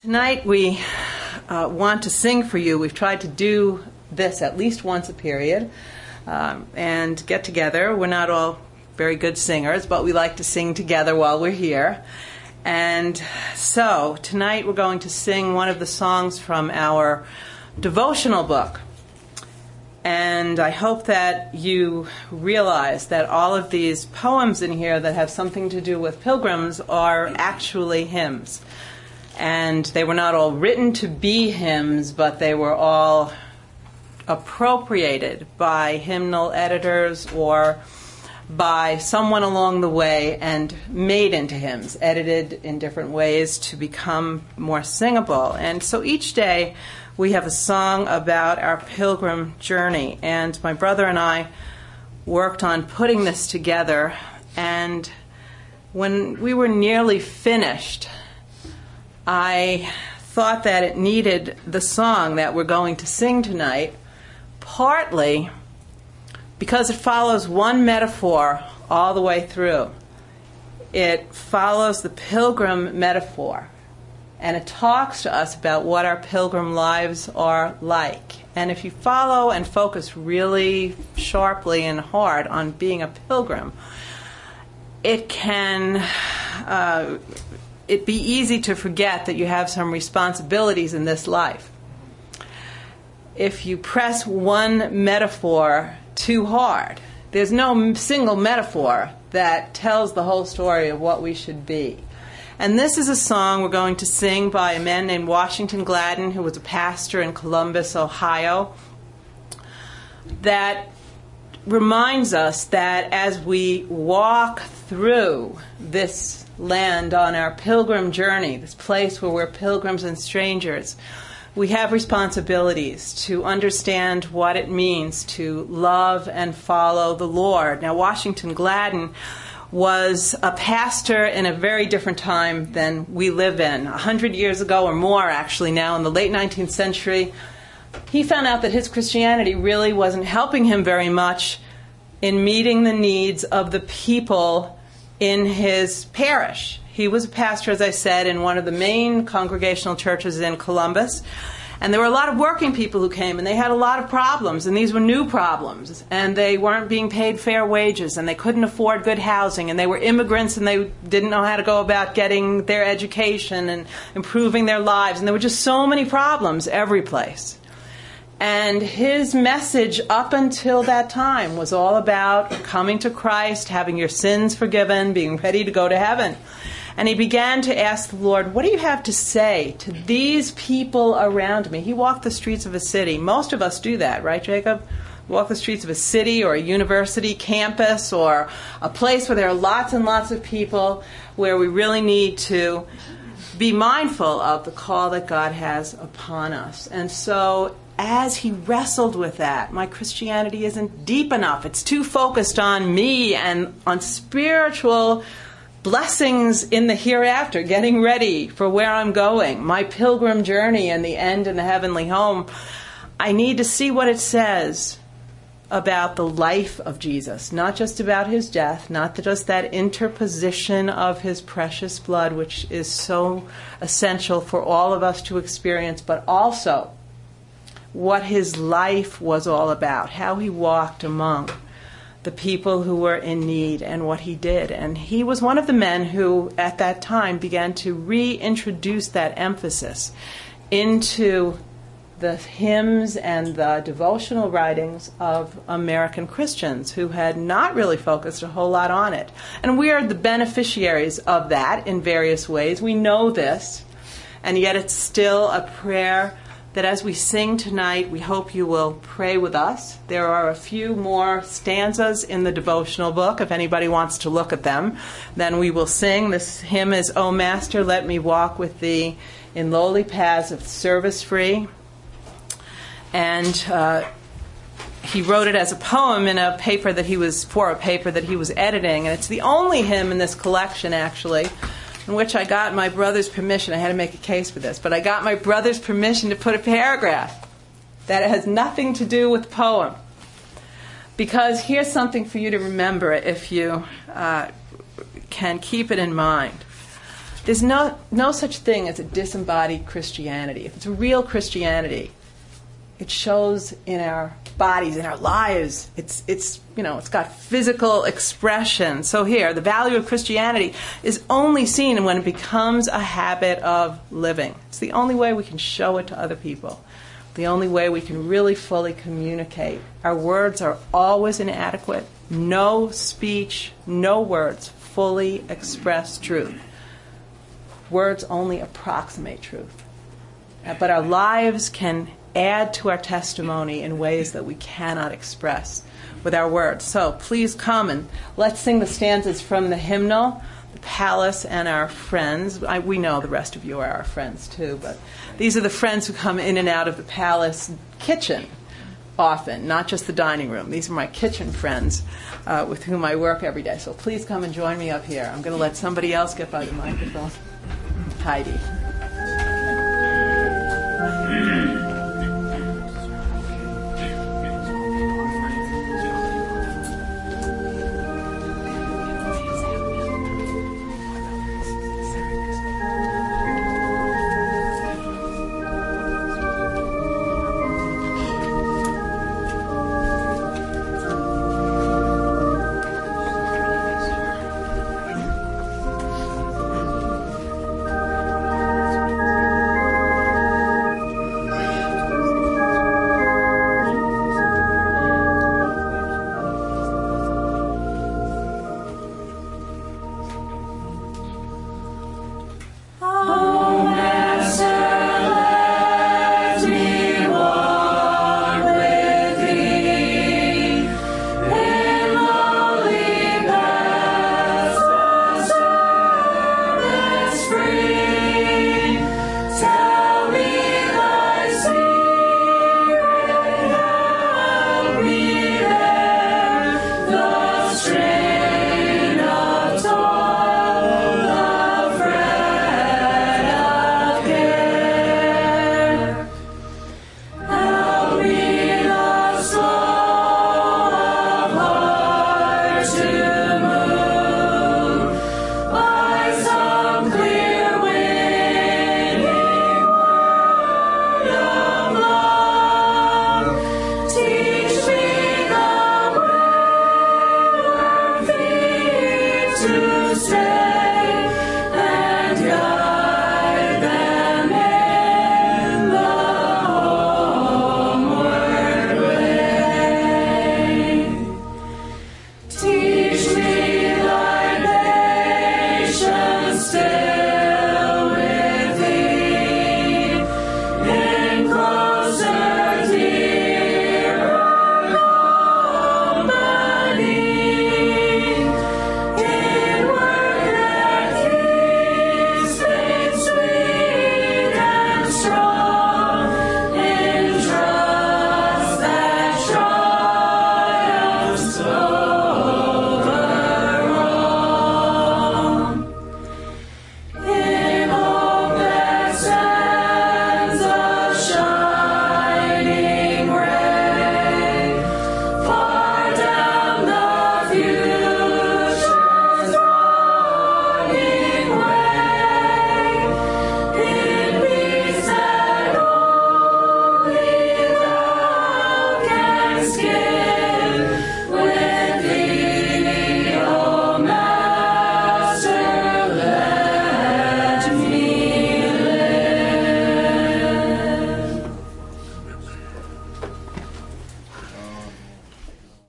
Tonight we want to sing for you. We've tried to do this at least once a period and get together. We're not all very good singers, but we like to sing together while we're here. And so tonight we're going to sing one of the songs from our devotional book. And I hope that you realize that all of these poems in here that have something to do with pilgrims are actually hymns. And they were not all written to be hymns, but they were all appropriated by hymnal editors or by someone along the way and made into hymns, edited in different ways to become more singable. And so each day we have a song about our pilgrim journey. And my brother and I worked on putting this together. And when we were nearly finished, I thought that it needed the song that we're going to sing tonight, partly because it follows one metaphor all the way through. It follows the pilgrim metaphor, and it talks to us about what our pilgrim lives are like. And if you follow and focus really sharply and hard on being a pilgrim, it can it'd be easy to forget that you have some responsibilities in this life. If you press one metaphor too hard, there's no single metaphor that tells the whole story of what we should be. And this is a song we're going to sing by a man named Washington Gladden, who was a pastor in Columbus, Ohio, that reminds us that as we walk through this land on our pilgrim journey, this place where we're pilgrims and strangers, we have responsibilities to understand what it means to love and follow the Lord. Now, Washington Gladden was a pastor in a very different time than we live in. 100 years ago or more, actually, now in the late 19th century, he found out that his Christianity really wasn't helping him very much in meeting the needs of the people in his parish. He was a pastor, as I said, in one of the main congregational churches in Columbus. And there were a lot of working people who came, and they had a lot of problems, and these were new problems. And they weren't being paid fair wages, and they couldn't afford good housing, and they were immigrants, and they didn't know how to go about getting their education and improving their lives. And there were just so many problems every place. And his message up until that time was all about coming to Christ, having your sins forgiven, being ready to go to heaven. And he began to ask the Lord, what do you have to say to these people around me? He walked the streets of a city. Most of us do that, right, Jacob? Walk the streets of a city or a university campus or a place where there are lots and lots of people, where we really need to be mindful of the call that God has upon us. And so as he wrestled with that, my Christianity isn't deep enough. It's too focused on me and on spiritual blessings in the hereafter, getting ready for where I'm going, my pilgrim journey and the end in the heavenly home. I need to see what it says about the life of Jesus, not just about his death, not just that interposition of his precious blood, which is so essential for all of us to experience, but also what his life was all about, how he walked among the people who were in need and what he did. And he was one of the men who, at that time, began to reintroduce that emphasis into the hymns and the devotional writings of American Christians who had not really focused a whole lot on it. And we are the beneficiaries of that in various ways. We know this, and yet it's still a prayer that as we sing tonight, we hope you will pray with us. There are a few more stanzas in the devotional book. If anybody wants to look at them, then we will sing. This hymn is, O Master, let me walk with thee in lowly paths of service free. And he wrote it as a poem in a paper that he was editing. And it's the only hymn in this collection, actually, in which I got my brother's permission. I had to make a case for this, but I got my brother's permission to put a paragraph that has nothing to do with the poem. Because here's something for you to remember if you can keep it in mind. There's no such thing as a disembodied Christianity. If it's a real Christianity, it shows in our bodies, in our lives. It's got physical expression. So here, the value of Christianity is only seen when it becomes a habit of living. It's the only way we can show it to other people. The only way we can really fully communicate. Our words are always inadequate. No speech, no words fully express truth. Words only approximate truth. But our lives can add to our testimony in ways that we cannot express with our words. So please come and let's sing the stanzas from the hymnal, the palace, and our friends. We know the rest of you are our friends too, but these are the friends who come in and out of the palace kitchen often, not just the dining room. These are my kitchen friends with whom I work every day. So please come and join me up here. I'm going to let somebody else get by the microphone. Heidi.